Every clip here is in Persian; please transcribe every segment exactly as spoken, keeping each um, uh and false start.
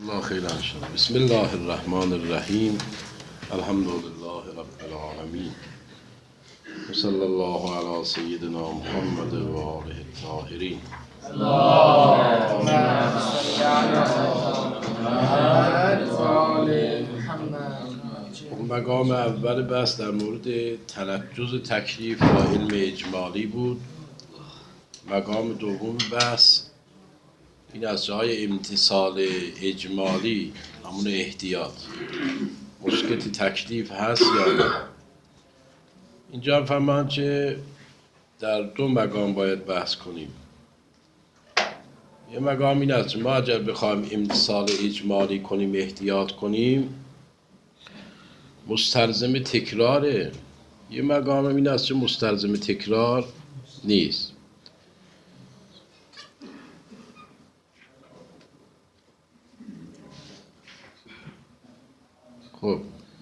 الله خير ان شاء الله. بسم الله الرحمن الرحیم. الحمد لله رب العالمین و صلی الله علی سیدنا محمد و آله الطاهرین. اللهم صل على محمد و آل محمد. مقام اول بحث در مورد تلجز تکلیف و علم اجمالی بود. مقام دوم بحث این از جای امتصال اجمالی همون احتیاط مسکت تکلیف هست یا نه. اینجا هم فهمان که در دو مقام باید بحث کنیم. یه مقام این است ما اگر بخوایم امتصال اجمالی کنیم احتیاط کنیم مستلزم تکراره. یه مقام این است که مستلزم تکرار نیست. خب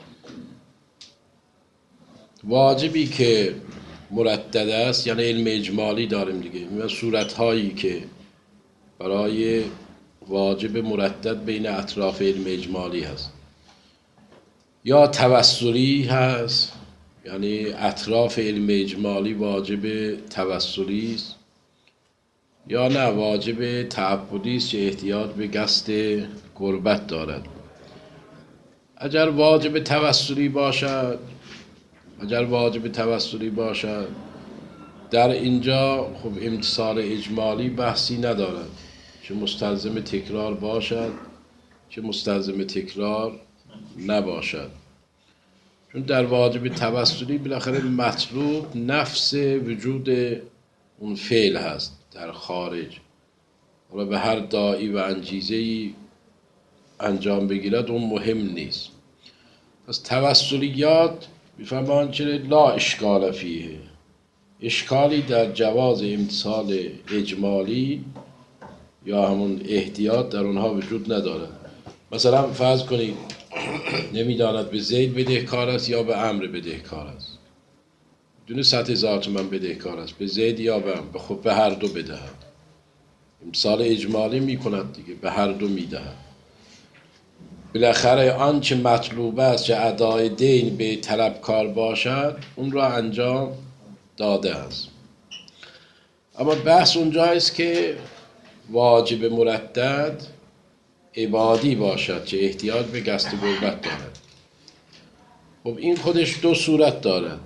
واجبی که مردد است یعنی علم اجمالی داریم دیگه. این صورت هایی که برای واجب مردد بین اطراف علم اجمالی هست یا توسلی هست، یعنی اطراف علم اجمالی واجب توسلی است، یا نه واجب تعبدی است که احتیاط به قصد قربت دارد. اگر واجب توسلی باشد اگر واجب توسلی باشد در اینجا خب امتصال اجمالی بحثی ندارد، چه مستلزم تکرار باشد چه مستلزم تکرار نباشد. چون در واجب توسلی بالاخره مطلوب نفس وجود اون فعل هست در خارج، حالا به هر داعی و انجیزه‌ای انجام بگیرد اون مهم نیست. پس توسلیات میفهمان که لا اشکال فیه، اشکالی در جواز امتصال اجمالی یا همون احتیاط در اونها وجود ندارد. مثلا فرض کنید نمیداند به زید بدهکار است یا به عمرو بدهکار است، دونه صد هزار تومان بدهکار است، به زید یا به عمرو، خب به هر دو بدهد. امتصال اجمالی میکند دیگه، به هر دو میدهد. بالاخره آنچه مطلوب است که ادای دین به طلبکار باشد اون را انجام داده است. اما بحث اونجاست که واجب مردد عبادی باشد که احتیاط به قصد قربت دارد. خب این خودش دو صورت دارد.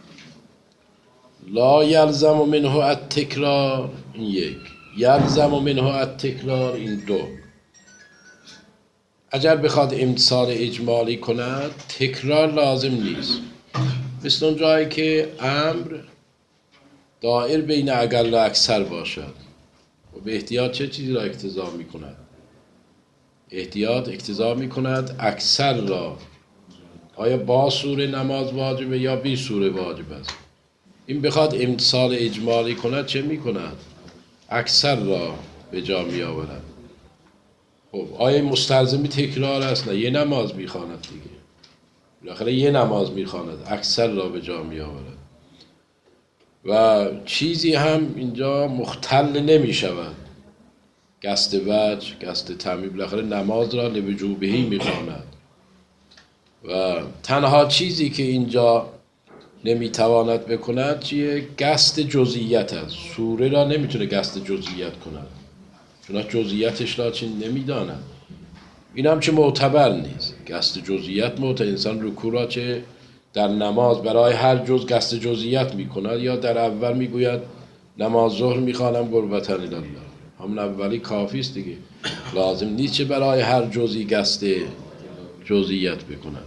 لا یلزم منه التکرار، این یک. یلزم منه التکرار، این دو. اگر بخواد امتصال اجمالی کند تکرار لازم نیست. مثل اون جایی که امر دائر بین اقل و اکثر باشد و به احتیاط چه چیزی را اقتضا می کند؟ احتیاط اقتضا می کند اکثر را. آیا با سوره نماز واجبه یا بی سوره واجب است؟ این بخواد امتصال اجمالی کند چه می کند؟ اکثر را به جا می آورد. خب آیا مستلزم تکرار است؟ نه، یه نماز میخواند دیگه، بالاخره یه نماز میخواند، اکثر را به جا می آورد و چیزی هم اینجا مختل نمی شود. قصد وجه، قصد تعمیم، بالاخره نماز را لوجوبهی میخواند و تنها چیزی که اینجا نمیتواند بکند چیه؟ قصد جزئیت است. سوره را نمیتونه قصد جزئیت کند چون جزئیاتش را چین نمیداند. این هم چه معتبر نیست. قصد جزئیات معتبر. انسان رکوع را چه در نماز برای هر جز قصد جزئیات میکند یا در اول میگوید نماز ظهر میخوانم قربتن الی الله، همون اولی کافی است دیگه، لازم نیست چه برای هر جزئی قصد جزئیات بکند.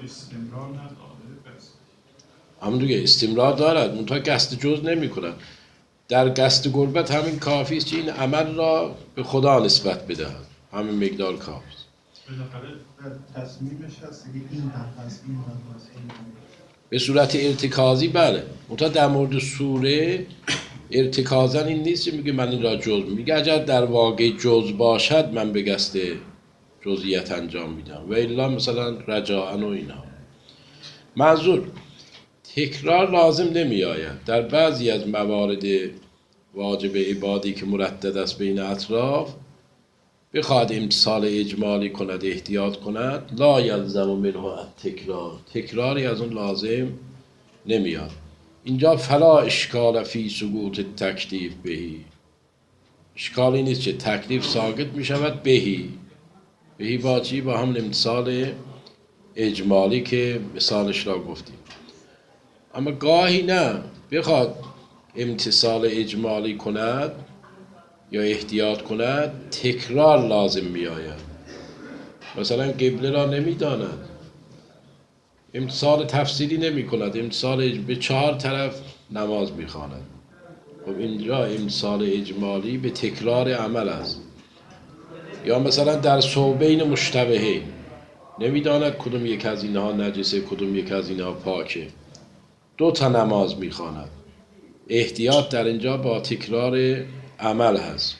همون دیگه استمرار دارد، منتها قصد جز نمیکند. در قصد قربت همین کافی است که این عمل را به خدا نسبت بدهد، همین مقدار کافی است. تصمیمش هست که این هم هست این هم هست. به صورت ارتکازی بله، منتها در مورد سوره ارتکازا این نیست که میگه من این را جز میگه اگر در واقع جز باشد من به قصد جزئیات انجام میدم و الا مثلا رجاء و اینا. منظور تکرار لازم نمی آید. در بعضی از موارد واجب عبادی که مردد است بین اطراف بخواد امتصال اجمالی کند احتیاط کند لا یلزم منه تکرار تکراری از اون لازم نمیاد. اینجا فلا اشکال فی ثبوت تکلیف بهی، اشکالی نیست که تکلیف ثابت می شود بهی بهی با چی؟ با هم امتصال اجمالی که مثالش را گفتیم. اما گاهی نه بخواد امتصال اجمالی کند یا احتیاط کند تکرار لازم می آید. مثلا قبله را نمی داند، امتصال تفسیری نمی کند، امتصال به چهار طرف نماز می خواند. خب اینجا امتصال اجمالی به تکرار عمل است. یا مثلا در صوبین مشتبهین نمی داند کدوم یک از اینها نجسه کدوم یک از اینها پاکه، دو تا نماز می خواند. احتیاط در اینجا با تکرار عمل هست.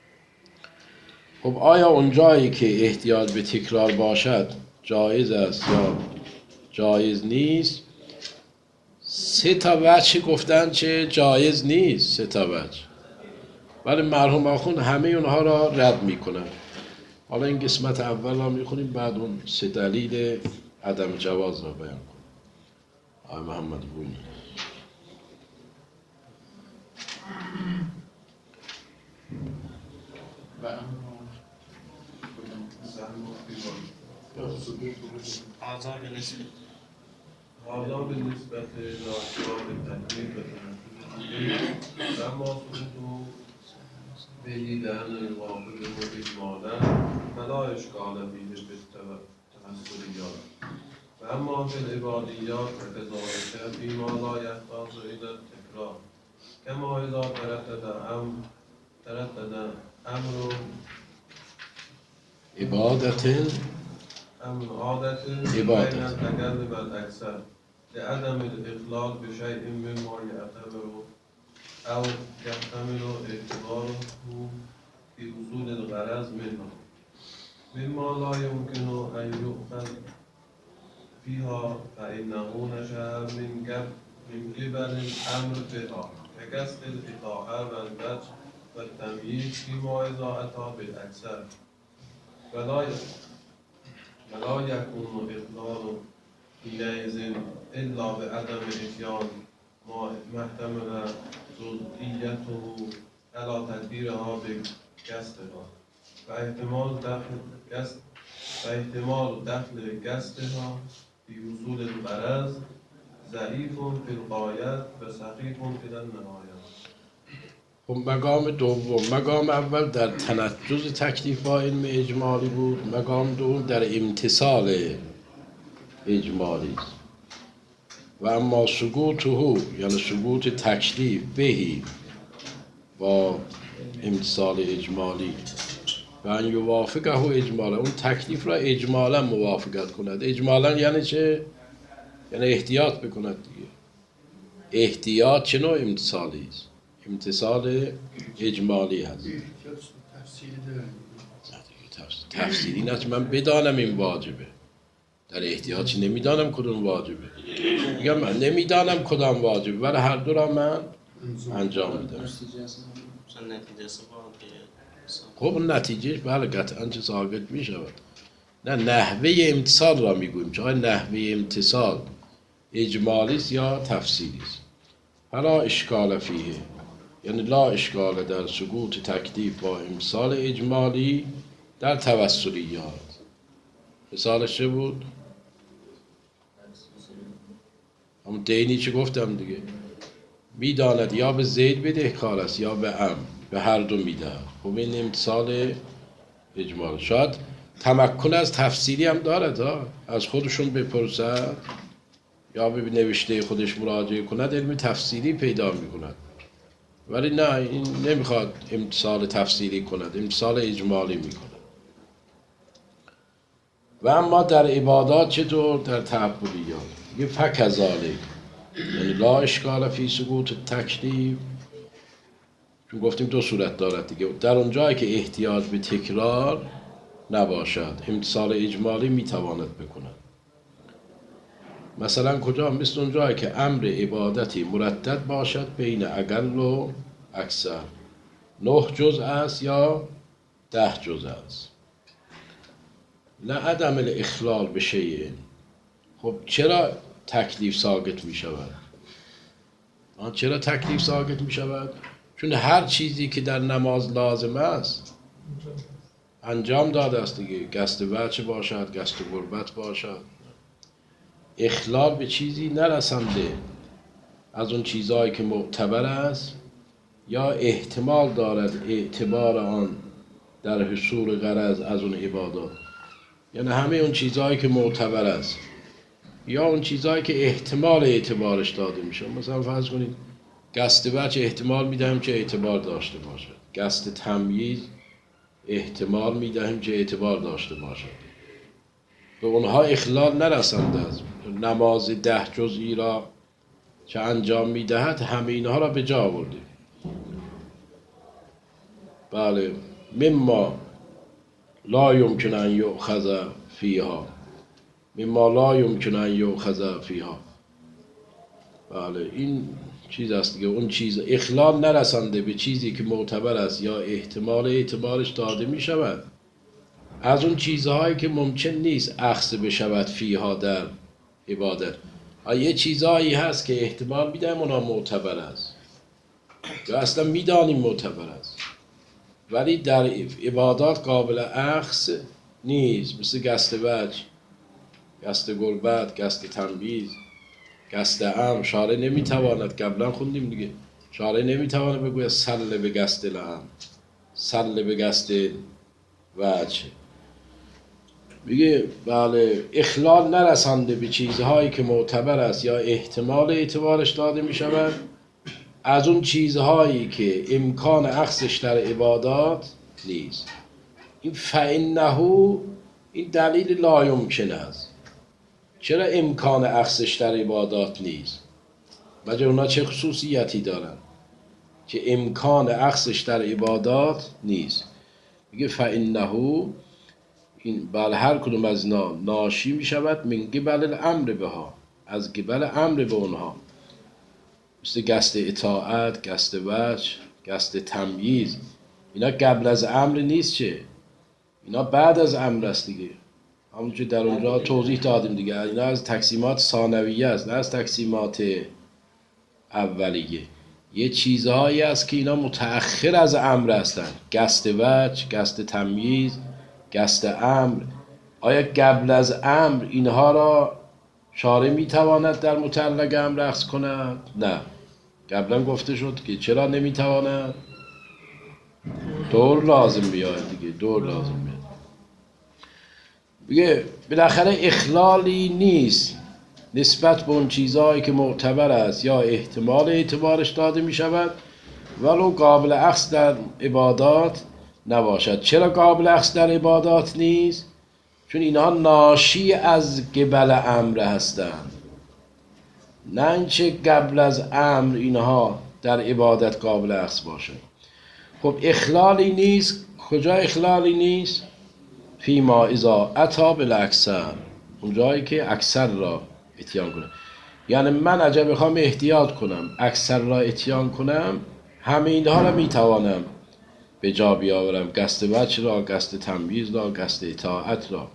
خب آیا اونجایی که احتیاط به تکرار باشد جایز است یا جایز نیست؟ سه تا وجه گفتن چه جایز نیست، سه تا وجه، ولی مرحوم آخوند همه اونها را رد میکنن. حالا این قسمت اول را میخونیم، بعد اون سه دلیل عدم جواز را بیان کنیم. آقای محمد بونی. آزار به نسبت حالا به نسبت لاحقات تکلیف لما سقوط بهی لأن الواقع إجمالا فلا إشكال فيه بالتفسريات وأما في العباديات فكذلك فيما لا يحتاج إلى التكرار كما إذا تردد أمر تردد أمر عبادت أمر عادة عبادة. بين التكلم والأكثر لعدم الإخلال بشيء مما يعتبر أو يحتمل اعتباره في وصول الغرض منه مما لا يمكن أن يؤخذ فيها فإنه نشأ من قبل من قبل الأمر بها كقصد الإطاعة والبذل والتمييز فيما إذا أتى بالأكثر ولا ولا يكون إخلال حينئذ إلا بعدم إتيان ما محتمل جزئيته على تدبيرها بقصدها واحتمال دخل قصد واحتمال دخل قصدها في وصول الغرض ضعيف في الغاية وسقيم في النهاية. خب مقام دوم، مقام اول در تنجز تکلیف با علم اجمالی بود، مقام دوم در امتصال اجمالی است. و اما سقوطه یعنی سقوط تکلیف بهی با امتصال اجمالی و ان یوافقه اجمالا، اون تکلیف را اجمالا موافقت کند. اجمالا یعنی چه؟ یعنی احتیاط بکند دیگه. احتیاط چه نوع امتصالی است؟ امتصال اجمالی هست. تفسیری نه، من بدانم این واجبه، در احتیاطی نمیدانم کدوم واجبه. میگم من نمیدانم کدام واجبه ولی هر دو را من انجام میدم. خب نتیجه بله قطعا چه ثابت میشود. نه نحوه امتصال را میگویم، چه نحوه امتصال اجمالی است یا تفسیری است. فلا اشکال فیه یعنی لا اشکال در سقوط تکلیف با امتصال اجمالی در توسلیات. مثالش چه بود؟ همون دینی چه گفتم دیگه، میداند یا به زید بدهکار است یا به ام، به هر دو میدهد. خب این امتصال اجمال. شاید تمکن از تفسیری هم دارد ها، از خودشون بپرسد یا به نوشته خودش مراجعه کند علم تفسیری پیدا میکند، ولی نه این نمیخواد امتصال تفسیری کند، امتصال اجمالی میکند. و اما در عبادات چطور؟ در تعبدیات یه فکذالک یعنی لا اشکال فی سقوط تکلیف، چون گفتیم دو صورت دارد دیگه. در اونجایی که احتیاج به تکرار نباشد امتصال اجمالی میتواند بکند. مثلا کجا؟ مثل اونجایی که امر عبادتی مردد باشد بین اقل و اکثر، نه جزء است یا ده جز است. نه عدم الاخلال به شیء. خب چرا تکلیف ساقط می شود؟ آن چرا تکلیف ساقط می شود؟ چون هر چیزی که در نماز لازم است انجام داده است دیگه. قصد وجه باشد، قصد قربت باشد. اخلال به چیزی نرسنده از اون چیزهایی که معتبر است یا احتمال دارد اعتبار آن در حصول غرض از اون عبادات، یعنی همه اون چیزهایی که معتبر است یا اون چیزهایی که احتمال اعتبارش داده میشه. مثلا فرض کنید قصد وجه احتمال میدهم که اعتبار داشته باشد، قصد تمییز احتمال میدهم که اعتبار داشته باشد. به اونها اخلال نرسنده است. نماز ده جزئی را که انجام میدهد همه اینها را به جا آورده. بله، مما لا یمکن ان یؤخذ فیها، مما لا یمکن ان یؤخذ فیها. بله، این چیز است دیگه. اون چیز اخلال نرسنده به چیزی که معتبر است یا احتمال اعتبارش داده می شود از اون چیزهایی که ممکن نیست اخذ بشود فیها در عبادت. یه چیزهایی هست که احتمال میدهم اونا معتبر است یا اصلا میدانیم معتبر است ولی در عبادات قابل اخذ نیست، مثل قصد وجه، قصد قربت، قصد تنبیز، قصد امر. شارع نمیتواند، قبلا خوندیم دیگه، شارع نمیتواند بگوید سل به قصد الامر، سل به قصد وجه. میگه بله، اخلال نرسنده به چیزهایی که معتبر است یا احتمال اعتبارش داده می شود از اون چیزهایی که امکان اخذش در عبادات نیست. این فإنه، این دلیل لا یمکن است. چرا امکان اخذش در عبادات نیست؟ مگر اونا چه خصوصیتی دارن که امکان اخذش در عبادات نیست؟ میگه فإنه، این بله هر کدوم از اینا ناشی می شود من قبل الامر بها، از قبل امر به اونها، مثل قصد اطاعت، قصد وجه، قصد تمییز. اینا قبل از امر نیست، چه اینا بعد از امر است دیگه. همونجور در اونجا توضیح دادیم دیگه، اینا از تقسیمات ثانویه است، نه از تقسیمات اولیه. یه چیزهایی است که اینا متأخر از امر هستند، قصد وجه، قصد تمییز، قصد امر. آیا قبل از امر اینها را شارع میتواند در متعلق امر اخذ کند؟ نه. قبلا گفته شد که چرا نمیتواند؟ دور لازم بیاد دیگه، دور لازم بیاد. بگه بالاخره اخلالی نیست نسبت به اون چیزهایی که معتبر است یا احتمال اعتبارش داده می شود ولو قابل اخذ در عبادات نباشد. چرا قابل اخذ در عبادات نیست؟ چون اینها ناشی از قبل امر هستند، نه اینچه قبل از امر اینها در عبادت قابل اخذ باشد. خب اخلالی نیست. کجا اخلالی نیست؟ فیما اذا اتی بالاکثر، اون جایی که اکثر را اتیان کنه. یعنی من اگر بخوام احتیاط کنم اکثر را اتیان کنم، همه اینها را میتوانم به جا بیاورم، قصد وجه را، قصد تمییز را، قصد اطاعت را.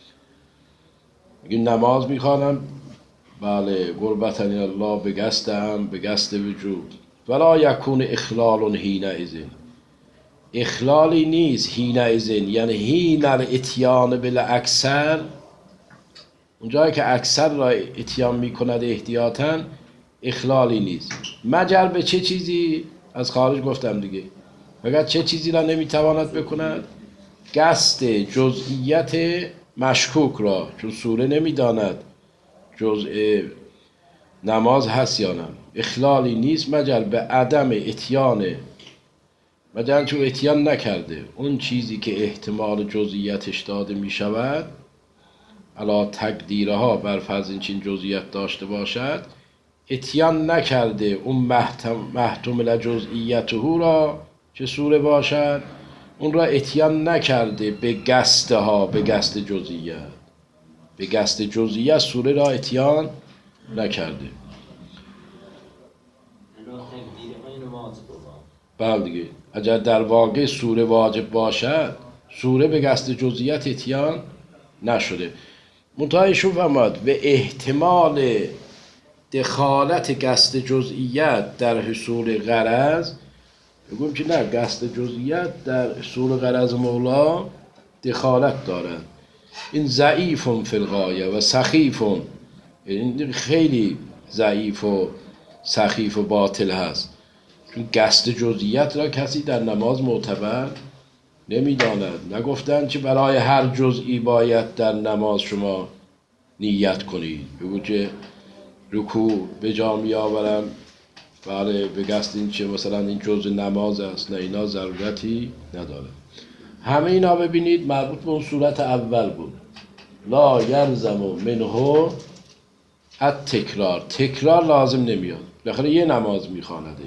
میگه نماز میخوانم، بله، قربت الله، به قصد هم، به قصد وجود. ولا یکون اخلال حینئذ، اخلالی نیست حینئذ، یعنی حین الاتیان بالاکثر، اونجایی که اکثر را اتیان میکند احتیاطاً، اخلالی نیست. مگر به چه چیزی؟ از خارج گفتم دیگه. فقط چه چیزی را نمیتواند بکند؟ قصد جزئیت مشکوک را، چون سوره نمیداند جزء نماز هست یا نه. اخلالی نیست مگر به عدم اتیان، مگر چون اتیان نکرده اون چیزی که احتمال جزئیتش داده می شود، علا تقدیرها بر فرض این چین جزئیت داشته باشد، اتیان نکرده اون محتمل جزئیته را چه سوره باشد، اون را اتیان نکرده به قصدها، به قصد جزئیت، به قصد جزئیت سوره را اتیان نکرده. بله دیگه، اگر در واقع سوره واجب باشد سوره به قصد جزئیات اتیان نشده. منتها ایشون فرماد و احتمال دخالت قصد جزئیات در حصول غرض، بگویم که نه، قصد جزئیات در حصول غرض مولا دخالت دارد. این ضعیف فی الغایه و سخیف، این خیلی ضعیف و سخیف و باطل هست، چون قصد جزئیات را کسی در نماز معتبر نمیداند. نگفتن که برای هر جزئی باید در نماز شما نیت کنید، بگو که رکوع به جا می آورم، بله به قصد این چه مثلا این جزء نماز است، نه، اینا ضرورتی نداره. همه اینا ببینید مربوط به اون صورت اول بود، لا یلزم منه التکرار، تکرار لازم نمیاد، بالاخره یه نماز میخواند.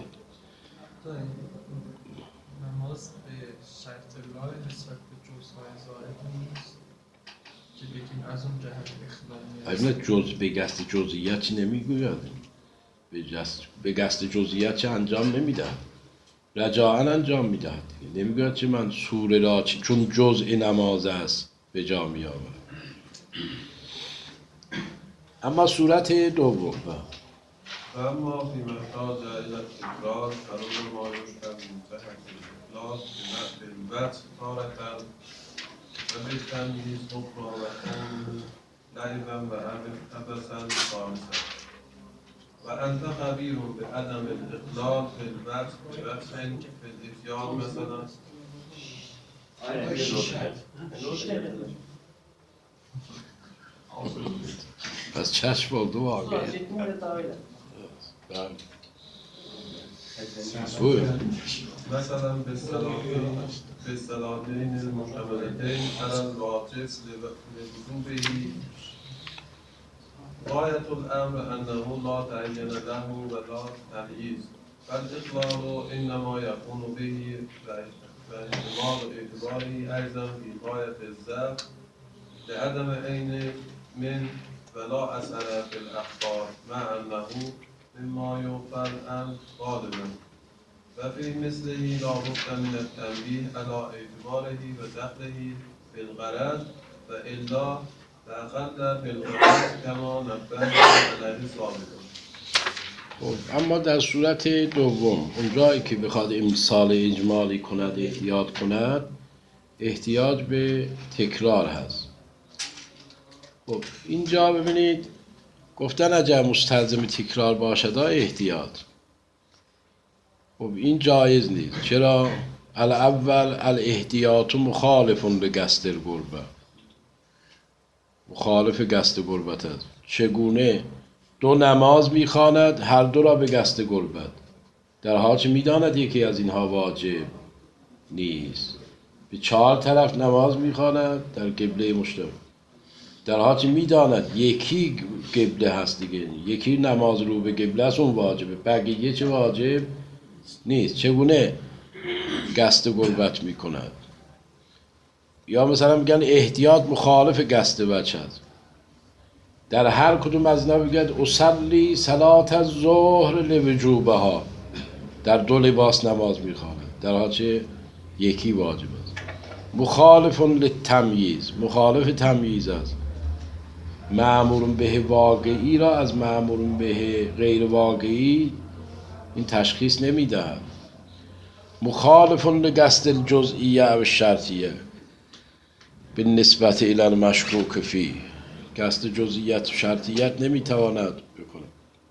نماز به شرط لای نسبت به جزهای زائد نیست که بگیم از اون جهت اخلال البته جز به قصد جزئیات چی نمیگوید، به قصد به قصد جزئیات چه انجام نمیدهد، رجاءً انجام میدهد. نمیگوید که من سوره را چون جزء نماز است به جا می آورم. اما صورت دوم فاما فيما احتاج الى التكرار فربما يشبه منتهى الاخلاص بالبت تارة وبالتمييز اخرى وكونه لعبا وعبثا خالصا وانت خبير بعدم الاخلاص في البت ببت في الاتيان مثلا. پس چشم oldu واقعا. مثلا بالصلاتين بالصلاتين المشتملتين على الواجب لوجوبه غاية الأمر أنه لا تعين له ولا تمييز، فالإخلال إنما يكون به واحتمال اعتباره أيضا في غاية الضعف لعدم عين من ولا أثر في الأخبار مع أنه مما يغفل عن غالبا، وفي مثله لا بد من التنبيه على اعتباره ودخله في الغرض وإلا تأخذ في الغرض كما نبه عليه سابقا. اما در صورت دوم اونجایی که بخواد امثال اجمالی کند، احتیاط کند، احتیاج به تکرار هست. خب اینجا ببینید گفتن اگر مستلزم تکرار باشد احتیاط، خب این جایز نیست. چرا؟ الاول الاحتیاط مخالف لقصد القربة، مخالف قصد قربت است. چگونه دو نماز میخواند هر دو را به قصد قربت، در حالی که میداند یکی از اینها واجب نیست. به چهار طرف نماز میخواند در قبله مشترک، در حالی که میداند یکی قبله هست دیگه، یکی نماز رو به قبله است اون واجبه، بقیه چه واجب نیست. چگونه قصد قربت میکند؟ یا مثلا میگن احتیاط مخالف قصد وجه است. در هر کدوم از اینا بگید اصلی صلات الظهر لوجوبها، در دو لباس نماز میخواند در حالی که یکی واجب است. مخالف للتمییز، مخالف تمییز است. مأمور به واقعی را از مأمور به غیر واقعی این تشخیص نمیدهد. مخالف لقصد الجزئیه و الشرطیه بالنسبت الی المشکوک فیه، قصد جزئیت و شرطیت نمیتواند بکنه.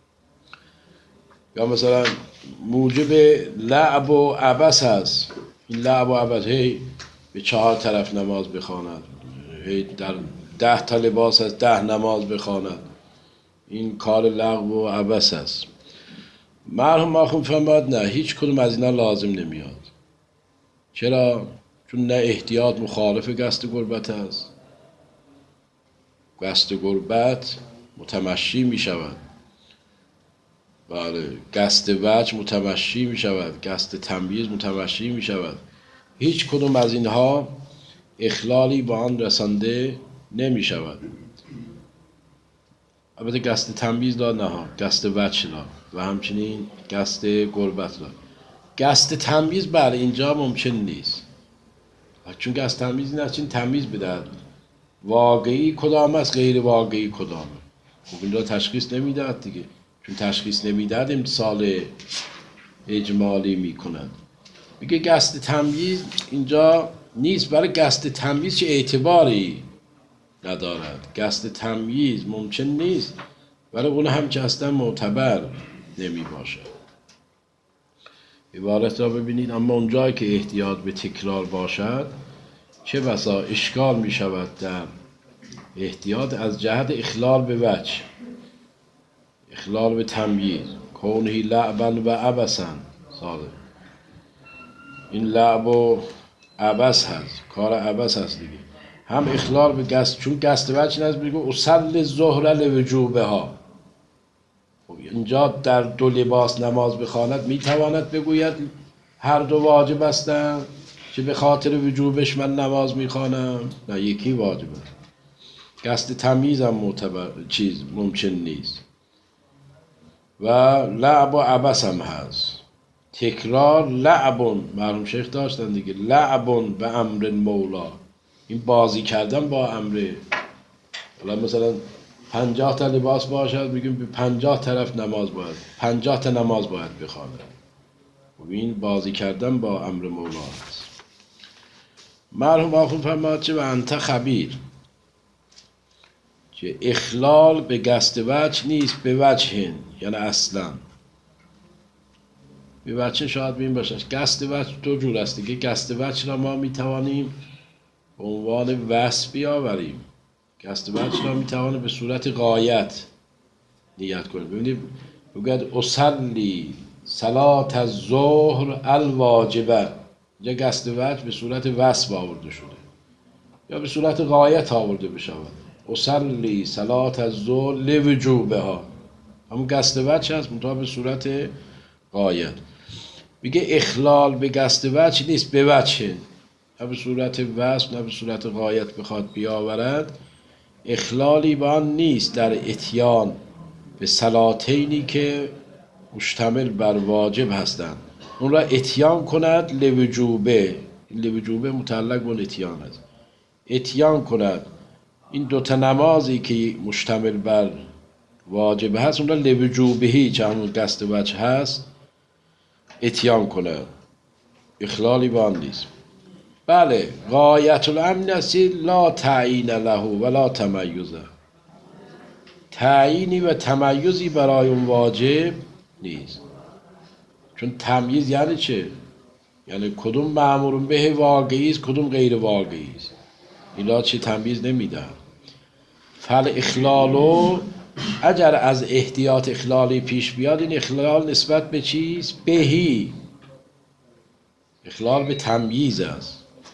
یا مثلا موجب لعب و عبث هست، این لعب و عبث هی به چهار طرف نماز بخواند، هی در ده تا لباس از ده نماز بخواند، این کار لغو و عبث است. مرحوم آخوند فرمود نه، هیچ کدوم از اینا لازم نمیاد. چرا؟ چون نه احتیاط مخالف قصد قربت است، قصد قربت متمشی می شود، بله قصد وجه متمشی می شود، قصد تمییز متمشی می شود. هیچ کدوم از اینها اخلالی با آن رسانده نمی شود. البته قصد تمییز لا نه، قصد وجه لا و همچنین قصد قربت لا. قصد تمییز بله اینجا ممکن نیست، چون که از تمیز این از چین تمیز بدهد واقعی کدام است غیر واقعی کدامه. خب این را تشخیص نمیدهد دیگه، چون تشخیص نمیدهد امتصال اجمالی میکند. میگه قصد تمییز اینجا نیست، برای قصد تمییز چه اعتباری ندارد. قصد تمییز ممکن نیست، برای اون هم که اصلا معتبر نمی باشد. عبارت را ببینید، اما اونجایی که احتیاط به تکرار باشد چه بسا اشکال می شود در احتیاط از جهت اخلال به وجه، اخلال به تمییز، کونهی لعبا و عبسا. ساده این لعب و عبس هست، کار عبس هست دیگه. هم اخلال به قصد، چون قصد وجه نست بگو اصل الظهر لوجوبها. اینجا در دو لباس نماز بخواند میتواند بگوید هر دو واجب هستند که به خاطر وجوبش من نماز میخوانم؟ نه، یکی واجب است. قصد تمییز هم معتبر چیز ممکن نیست. و لعب و عبس هم هست. تکرار لعبون، مرحوم شیخ داشتن دیگه، لعبون به امر مولا، این بازی کردن با امر. حالا مثلا پنجاه تا لباس باشد، بگیم به پنجاه طرف نماز باید، پنجاه تا نماز باید بخواند. و این بازی کردن با امر مولا هست. مرحوم آخوند فرماد چه و انت خبیر، که اخلال به قصد وجه نیست، به وجه، یعنی اصلا به وجه شاید بین باشد. قصد وجه دو جور است دیگه. قصد وجه را ما میتوانیم به عنوان وصف بیاوریم، قصد وجه را میتوانیم به صورت غایت نیت کنیم. ببینید بگوید اصلی صلات الظهر الواجبه، اینجا قصد وجه به صورت وصف آورده شده یا به صورت غایت آورده بشود. اصلی صلات الظهر لوجوبها، همون قصد وجه هست منتها به صورت غایت. میگه اخلال به قصد وجه نیست، به وجه، نه به صورت وصف نه به صورت غایت بخواد بیاورد. اخلالی با آن نیست در اتیان به صلاتینی که مشتمل بر واجب هستند، اون را اتیان کند لوجوبه. این لوجوبه متعلق به اتیان است. اتیان کند این دوتا نمازی که مشتمل بر واجب هست، اون را لوجوبهی که همون قصد وجه هست اتیان کند. اخلالی با آن نیست. بله، غایت الامن است لا تعیین له ولا تمیزه، تعیینی و تمیزی برای اون واجب نیست. چون تمییز یعنی چه؟ یعنی کدوم مأمور به واقعی است کدوم غیر واقعی است. اینا چه تمییز نمیدن. فل اخلالو، اگر از احتیاط اخلالی پیش بیاد، این اخلال نسبت به چیست؟ بهی، اخلال به تمییز است.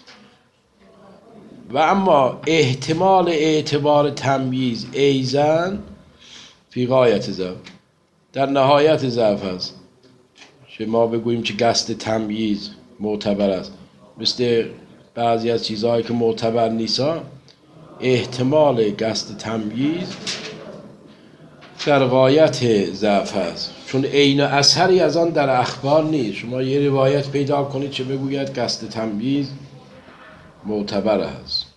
و اما احتمال اعتبار تمییز ایزن فی غایت ضعف، در نهایت ضعف است. که ما بگوییم که قصد تمییز معتبر است، مثل بعضی از چیزهایی که معتبر نیستن، احتمال قصد تمییز در غایت ضعف است، چون عین اثری از آن در اخبار نیست. شما یه روایت پیدا کنید چه بگوید قصد تمییز معتبر است.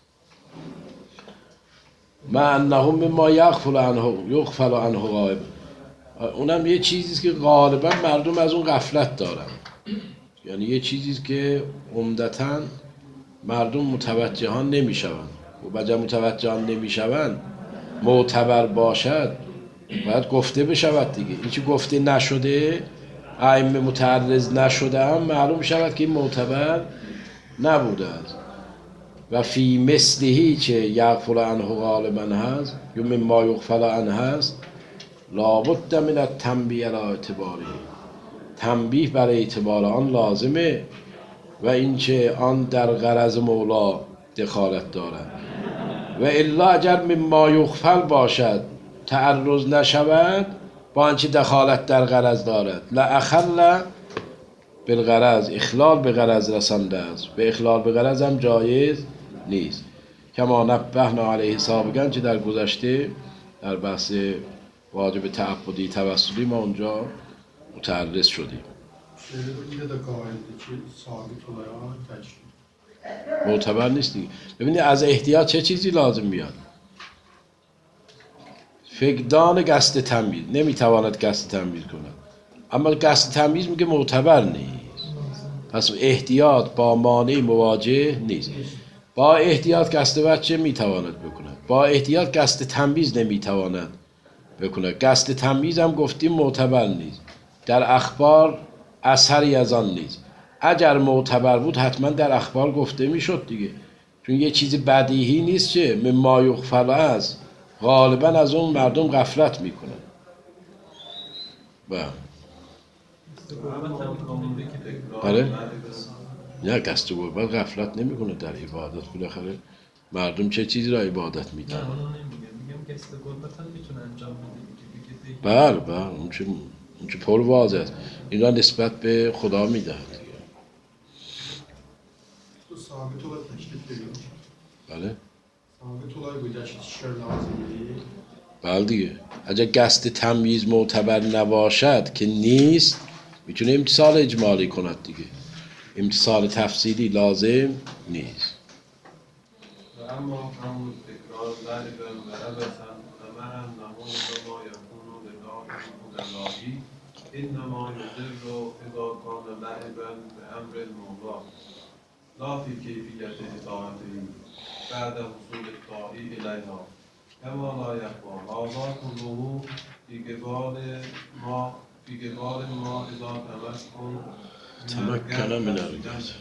مع انه مما یغفل عنه یغفل عنه غالب، اونم یه چیزیست که غالبا مردم از اون غفلت دارن. یعنی یه چیزیست که عمدتاً مردم متوجهان نمیشوند. و بجا متوجهان نمیشوند معتبر باشد باید گفته بشود دیگه. این که گفته نشده، ائمه متعرض نشده هم معلوم شود که این معتبر نبوده است. و فی مثلهی که یغفل عنه غالبا هست یا مما یغفل عنه هست، لابد من التنبیه علی اعتباره، تنبیه بر اعتبار آن لازمه. و اینکه آن در غرض مولا دخالت دارد. و الا اگر مما یغفل باشد تعرض نشود، با آنچه دخالت در غرض دارد، لاخل بالغرض، اخلال به غرض رسانده است. به اخلال به غرض هم جایز نیست. کما نبهنا علیه سابقا، که در گذشته در بحث واجب تعبدی توسلی ما اونجا متعرض شدیم. Şöyle bir de gayet ki sabit olarak tecrübe. معتبر نیست دیگه. ببینید از احتیاط چه چیزی لازم میاد؟ فقدان قصد تمییز، نمیتواند قصد تمییز کند، اما قصد تمییز میگه معتبر نیست. پس احتیاط با مانع مواجه نیست. با احتیاط قصد بچه میتواند بکند، با احتیاط قصد تمییز نمیتواند بکند. قصد تمییز هم گفتیم معتبر نیست، در اخبار اثری از آن نیست. اگر معتبر بود حتما در اخبار گفته میشد دیگه، چون یه چیز بدیهی نیست که مما یغفل است، غالبا از اون مردم غفلت میکنن. بله بله نه، قصد غربت غفلت نمیکنه در عبادت. بالاخره مردم چه چیزی را عبادت میکنن؟ نه اونو نمیگم، میگم قصد قربت هم میتونه انجام بده دیگه. بله بله اون چه اون چه پر واضح است. اینا نسبت به خدا میدهد دیگه. تو ثابت olarak teşkil ediyor. بله ثابت olarak گذشت شر لازمی. بله دیگه. اگر قصد تمییز معتبر نباشد که نیست، میتونه امتثال اجمالی کند دیگه، امتثال تفصیلی لازم نیست. و اما همون تکرار ضربا و عبثا فمع انه انما یکون لله مدلایی انما یضر اذا کان لعبا بامر المولا لا فی کیفیت اطاعته بعد حصول الطاعی الیها کما لا یخفی هذا كله فی قبال ما فی قبال ما اذا تمکن تمکن من القصد.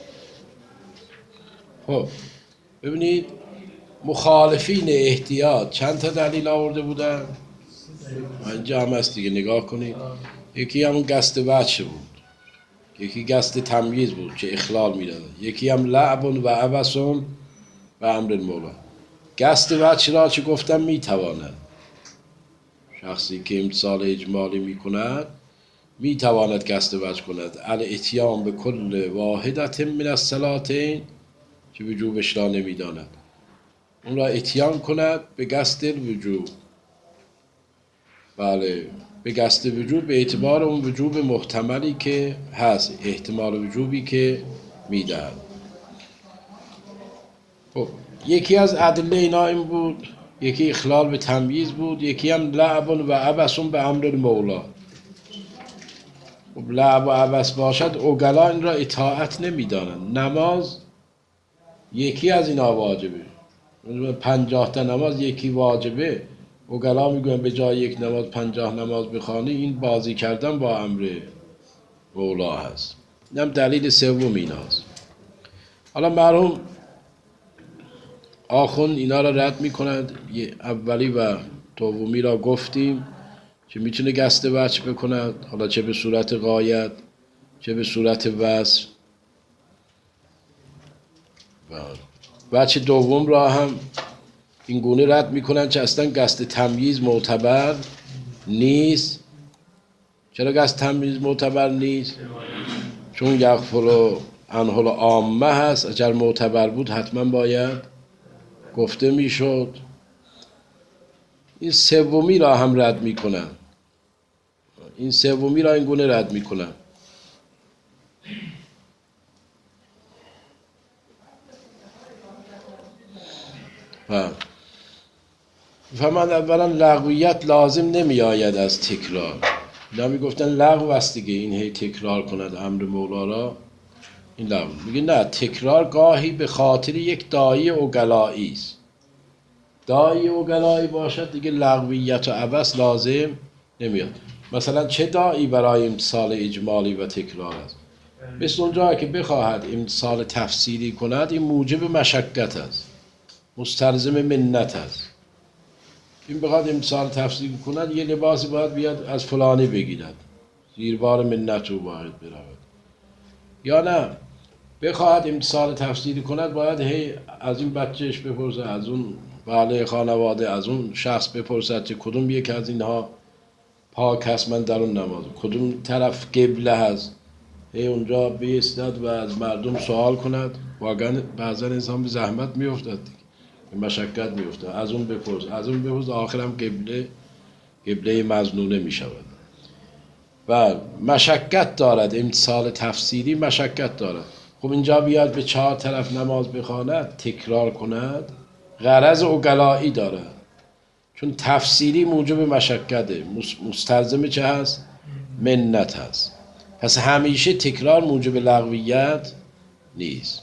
خب ببینید مخالفین احتیاط چند تا دلیل آورده بودن؟ اینجا هم هست دیگه، نگاه کنید. یکی همون قصد وجه بود، یکی قصد تمییز بود که اخلال میدادن، یکی هم لعب و عبث و امر المولا. قصد وجه را چه گفتم میتواند، شخصی که امتثال اجمالی میکند میتواند قصد وجه کند. الاتیان به کل واحدت من الصلاتین که وجوبش را نمیداند، اون را اتیان کند به قصد وجوب. بله به قصد وجوب به اعتبار اون وجوب محتملی که هست، احتمال وجوبی که میدهد. خب یکی از ادله اینا این بود، یکی اخلال به تمییز بود، یکی هم لعب و عبث به امر المولا. خب لعب و عبث باشد عقلا این را اطاعت نمیدانند. نماز یکی از اینا واجبه، پنجاه تا نماز یکی واجبه، عقلا میگن به جای یک نماز پنجاه نماز بخوانی، این بازی کردن با امر مولا هست. این هم دلیل سوم ایناست. حالا مرحوم آخوند اینا را رد میکنند. اولی و دومی را گفتیم که میتونه قصد وجه بکند، حالا چه به صورت غایت چه به صورت وصف. وجه دوم را هم این گونه رد میکنن که اصلا قصد تمییز معتبر نیست. چرا قصد تمییز معتبر نیست؟ چون یغفل عنه العامه هست. اگر معتبر بود حتما باید گفته میشد. این سومی را هم رد میکنن، این سومی را این گونه رد میکنن. فهمند اولا لغویت لازم نمی آید از تکرار. اینا می گفتن لغو است دیگه، این هی تکرار کند امر مولا را، این لغو. میگه نه، تکرار گاهی به خاطر یک داعی عقلایی است. داعی عقلایی باشد دیگه لغویت و عبث لازم نمیاد. مثلا چه داعی برای امتثال اجمالی و تکرار است؟ مثل اونجا که بخواهد امتثال تفصیلی کند، این موجب مشقت است، مستلزم منت است. این بخواد امتثال تفصیل کند، یه لباسی باید بیاد از فلانی بگیرد، زیربار منت او باید برود. یا نه بخواهد امتثال تفصیل کند، باید هی از این بچهش بپرسه، از اون بله خانواده، از اون شخص بپرسد که کدوم یک از اینها پاک هست من در اون نماز، کدوم طرف قبله هست، هی اونجا بیستد و از مردم سوال کند. واقعا بعضا انسان به زحمت میافتد، به مشقت میافتد، از اون بپرس از اون بپرس، آخرم قبله قبله مظنونه میشود. و مشقت دارد امتثال تفسیری، مشقت دارد. خب خب اینجا بیاد به چهار طرف نماز بخواند، تکرار کند، غرض اوگلایی داره، چون تفسیری موجب مشقته، مستلزم چه هست؟ منت هست. پس همیشه تکرار موجب لغویت نیست.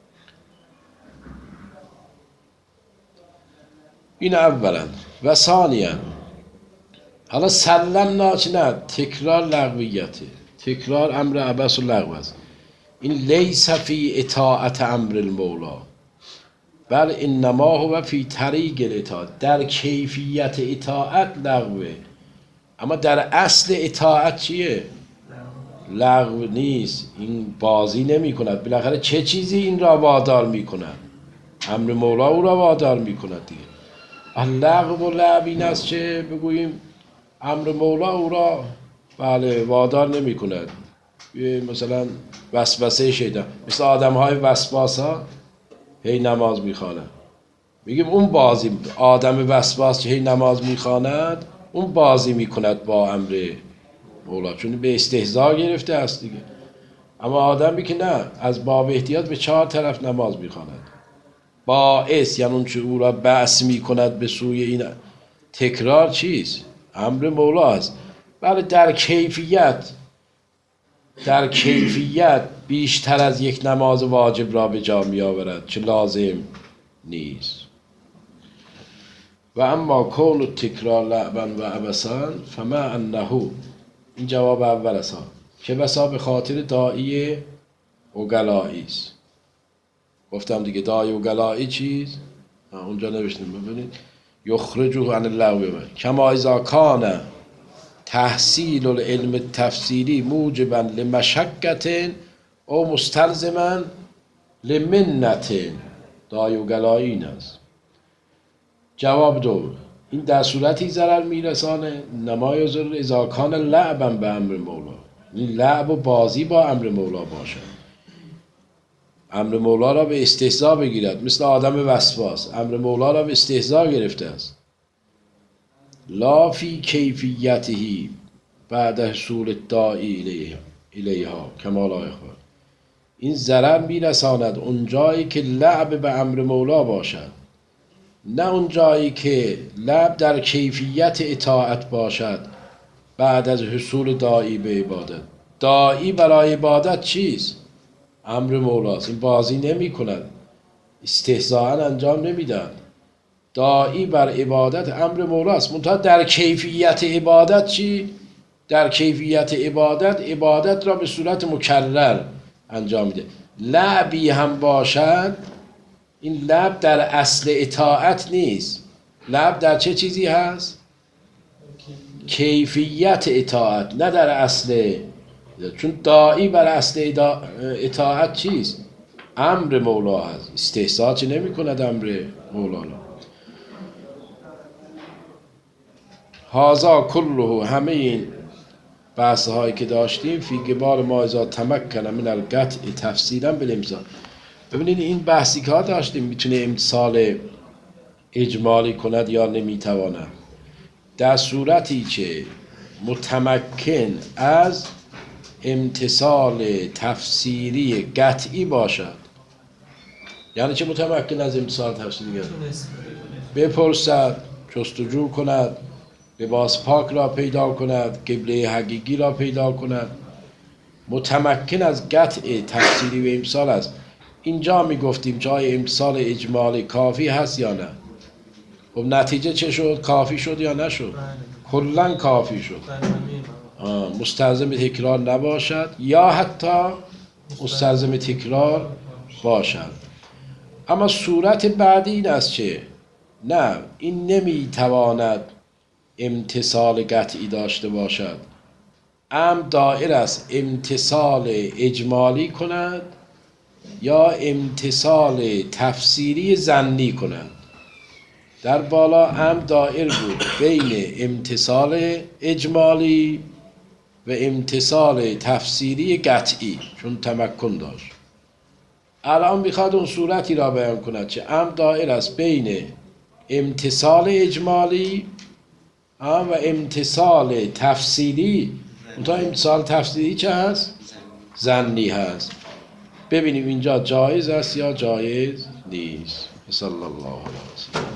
این اولا. و ثانیا، حالا سلم ناچ نه، تکرار لغویته، تکرار امر عبس و لغو است. این لیس فی اطاعت امر المولا بل انما هو فی طریق الاطاعت. در کیفیت اطاعت لغوه، اما در اصل اطاعت چیه؟ لغو نیست. این بازی نمی کند. بالاخره چه چیزی این را وادار می کند؟ امر مولا او را وادار می کند دیگه. لغو و لعب این است چه بگوییم امر مولا او را بله وادار نمی کند. مثلا وسوسه شیطان، مثل آدم های وسواس ها هی نماز میخواند، میگیم اون بازی، آدم وسواس که هی نماز میخواند اون بازی میکند با امر مولا، چون به استهزا گرفته است دیگه. اما آدمی که نه، از باب احتیاط به چهار طرف نماز میخواند، باعث یعنی اون چه او را بأس میکند به سوی این تکرار چیست؟ امر مولا است. بله در کیفیت در کیفیت بیشتر از یک نماز واجب را به جا می آورد چه لازم نیست. و اما کون و تکرار لعبا و عبسا فما انه، این جواب اول است، که بسا به خاطر داعی اوگلایی است. گفتم دیگه داعی اوگلایی چیز اونجا نوشتیم ببینید، یخرجه عن اللغو کما اذا کان تحصیل العلم التفسیری موجبا لمشقت او مستلزما لمنت. داعی اوگلایی این است. جواب دو، این در صورتی ضرر میرسانه نما یضر اذا کان لعبا به امر مولا، این لعب و بازی با امر مولا باشد، امر مولا را به استهزا بگیرد، مثل آدم وسواس امر مولا را به استهزا گرفته است. لا فی کیفیته بعد حصول الداعی الیها کما لا اخبار، این ضرر میرساند اون جایی که لعب به امر مولا باشد، نه اون جایی که لعب در کیفیت اطاعت باشد بعد از حصول داعی به عبادت. داعی برای عبادت چیست؟ امر مولاست. این بازی نمی کند، استهزاء انجام نمیدن. داعی بر عبادت امر مولاست، منتها در کیفیت عبادت چی؟ در کیفیت عبادت عبادت را به صورت مکرر انجام میده. لعبی هم باشد، این لعب در اصل اطاعت نیست. لعب در چه چیزی هست؟ کیفیت اطاعت، نه در اصل. چون داعی بر اصل اطاعت چیست؟ امر مولا هست. استحصال چه نمی کند امر مولا را. هازا کله، همه این بحث هایی که داشتیم فی قبال ما اذا تمکن من القطع تفسیرا بالامثال. ببینید این بحثی که ها داشتیم میتونه امثال اجمالی کند یا نمیتواند. در صورتی که متمکن از امتصال تفسیری قطعی باشد. یعنی چه متمکن از امتصال تفسیری قطعی؟ بپرسد، جستجو کند، لباس پاک را پیدا کند، قبله حقیقی را پیدا کند. متمکن از قطع تفسیری و امتصال است. اینجا میگفتیم جای امتصال اجمالی کافی هست یا نه؟ خب نتیجه چه شد؟ کافی شد یا نشد؟ کلاً کافی شد. مستلزم تکرار نباشد یا حتی مستلزم تکرار باشد. اما صورت بعدی این است چه؟ نه، این نمیتواند امتصال قطعی داشته باشد. ام دائر است امتصال اجمالی کند یا امتصال تفسیری ظنی کند. در بالا ام دائر بود بین امتصال اجمالی و امتصال تفسیری قطعی، چون تمکن داشت. الان میخواد اون صورتی را بیان کند که ام دائر است بین امتصال اجمالی و امتصال تفسیری. اونتا امتصال تفسیری چه هست؟ ظنی هست. ببینیم اینجا جایز است یا جایز نیست. صلی الله علیه و سلم.